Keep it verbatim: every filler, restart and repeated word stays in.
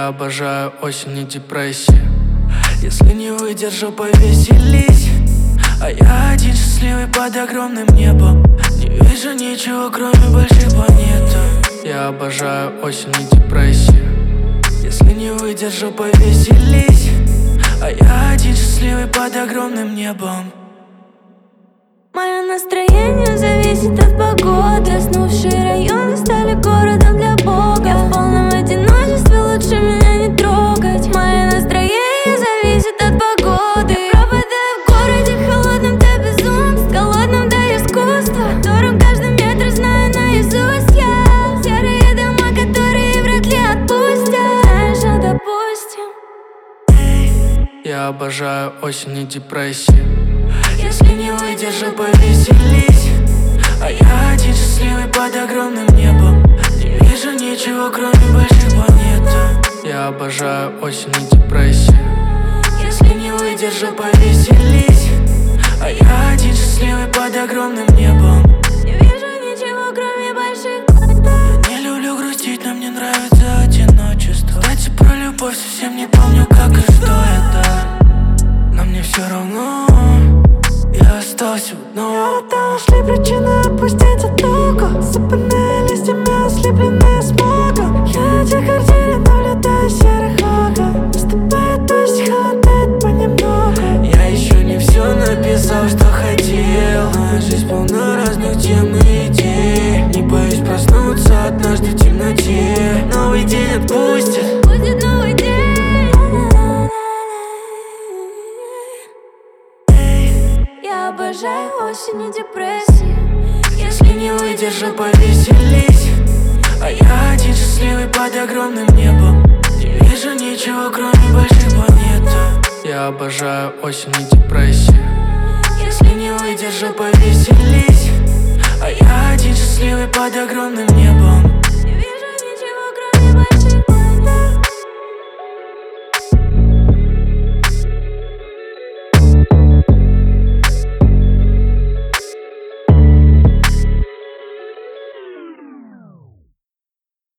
Я обожаю осень и депрессии. Если не выдержу, повеселись. А я один счастливый под огромным небом. Не вижу ничего, кроме большой планеты. Я обожаю осень и депрессию. Если не выдержу, повеселись. А я один счастливый под огромным небом. Мое настроение зависит от погоды. Разнувшие районы стали городом для Бога. Я в полном одиночестве, лучше меня не трогать. Мое настроение зависит от погоды. Я пропадаю в городе холодном до безумств, голодным до искусства, в котором каждый метр знаю наизусть я. Серые дома, которые вряд ли отпустят. Знаешь, а допустим. Я обожаю осень и депрессию. Если не выдержу, повеселись. А я один счастливый под огромным небом. Не вижу ничего, кроме большой планеты. Я обожаю осень и депрессию. Если не выдержу, повеселись. А я один счастливый под огромным небом. Не вижу ничего, кроме больших планет. Я не люблю грустить, но мне нравится одиночество. Кстати, про любовь совсем не помню, как и что это. Но мне все равно. Я остался одного. Я нашли причины опустить оттоку. Сыпанные листьями, ослепленные смогом. Я эти картины наблюдаю серых окон. Наступает дождь, холодает понемногу. Я еще не все написал, что хотел. Моя жизнь полна разных тем и идей. Не боюсь проснуться однажды в темноте. Новый день отпустит. Будет новый день. Я обожаю осень и депрессию. Если не выдержу, повеселись. А я один счастливый под огромным небом. Не вижу ничего, кроме большой планеты. Я обожаю осень и депрессию. Если не выдержу, повеселись. А я один счастливый под огромным небом.